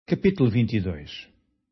Capítulo 22.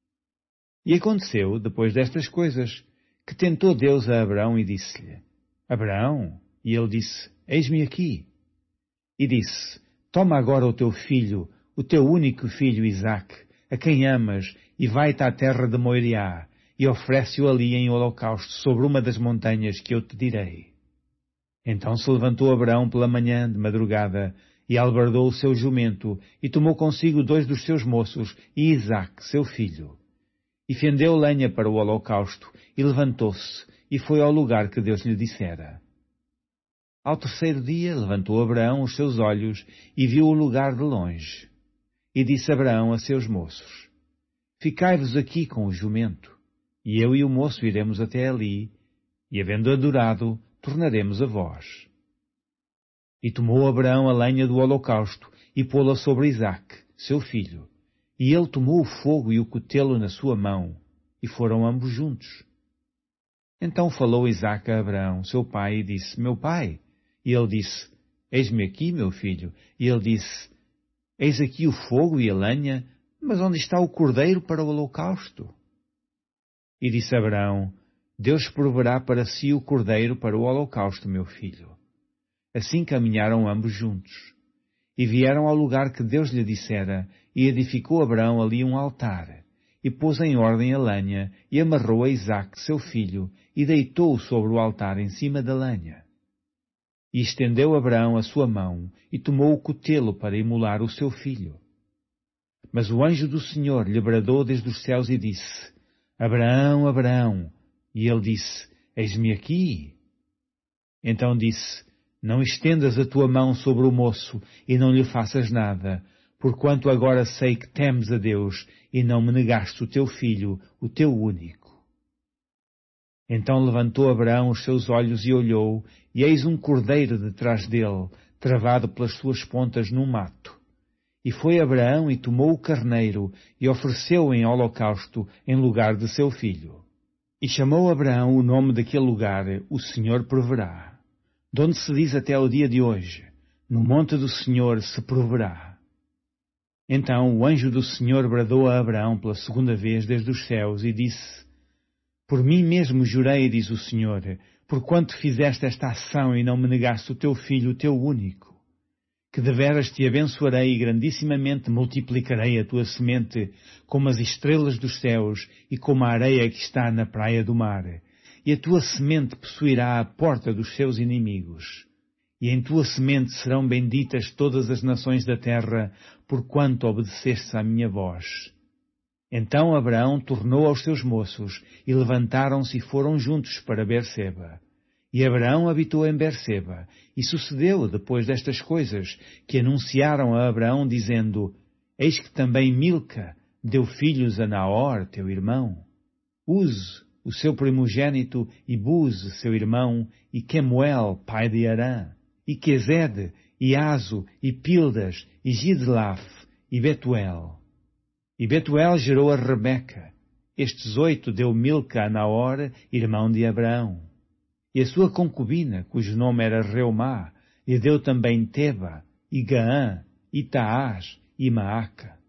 E aconteceu, depois destas coisas, que tentou Deus a Abraão e disse-lhe: Abraão, e ele disse: Eis-me aqui. E disse: Toma agora o teu filho, o teu único filho Isaque, a quem amas, e vai-te à terra de Moriá, e oferece-o ali em holocausto sobre uma das montanhas que eu te direi. Então se levantou Abraão pela manhã de madrugada, e albardou o seu jumento, e tomou consigo 2 dos seus moços, e Isaque, seu filho. E fendeu lenha para o holocausto, e levantou-se, e foi ao lugar que Deus lhe dissera. Ao terceiro dia levantou Abraão os seus olhos, e viu o lugar de longe. E disse Abraão a seus moços: Ficai-vos aqui com o jumento, e eu e o moço iremos até ali, e havendo adorado, tornaremos a vós. E tomou Abraão a lenha do holocausto, e pô-la sobre Isaque, seu filho. E ele tomou o fogo e o cutelo na sua mão, e foram ambos juntos. Então falou Isaque a Abraão, seu pai, e disse: Meu pai. E ele disse: Eis-me aqui, meu filho. E ele disse: Eis aqui o fogo e a lenha, mas onde está o cordeiro para o holocausto? E disse Abraão: Deus proverá para si o cordeiro para o holocausto, meu filho. Assim caminharam ambos juntos. E vieram ao lugar que Deus lhe dissera, e edificou Abraão ali um altar, e pôs em ordem a lenha, e amarrou a Isaque, seu filho, e deitou-o sobre o altar em cima da lenha. E estendeu Abraão a sua mão, e tomou o cutelo para imolar o seu filho. Mas o anjo do Senhor lhe bradou desde os céus e disse: Abraão, Abraão. E ele disse: Eis-me aqui. Então disse: Não estendas a tua mão sobre o moço, e não lhe faças nada, porquanto agora sei que temes a Deus, e não me negaste o teu filho, o teu único. Então levantou Abraão os seus olhos e olhou, e eis um cordeiro detrás dele, travado pelas suas pontas num mato. E foi Abraão e tomou o carneiro, e ofereceu-o em holocausto, em lugar de seu filho. E chamou Abraão o nome daquele lugar: O Senhor proverá. De onde se diz até o dia de hoje: No monte do Senhor se proverá. Então o anjo do Senhor bradou a Abraão pela segunda vez desde os céus e disse: Por mim mesmo jurei, diz o Senhor, porquanto fizeste esta ação e não me negaste o teu filho, o teu único, que deveras te abençoarei e grandissimamente multiplicarei a tua semente como as estrelas dos céus e como a areia que está na praia do mar. E a tua semente possuirá a porta dos seus inimigos. E em tua semente serão benditas todas as nações da terra, porquanto obedeceste à minha voz. Então Abraão tornou aos seus moços, e levantaram-se e foram juntos para Berseba. E Abraão habitou em Berseba, e sucedeu, depois destas coisas, que anunciaram a Abraão, dizendo: Eis que também Milca deu filhos a Naor, teu irmão. Uz, o seu primogênito, e Buz, seu irmão, e Quemuel, pai de Arã, e Quezed, e Azo, e Pildas, e Gidelaf, e Betuel. E Betuel gerou a Rebeca. Estes 8 deu Milca a Naor, irmão de Abraão. E a sua concubina, cujo nome era Reumá, lhe deu também Teba, e Gaã, e Taás, e Maaca.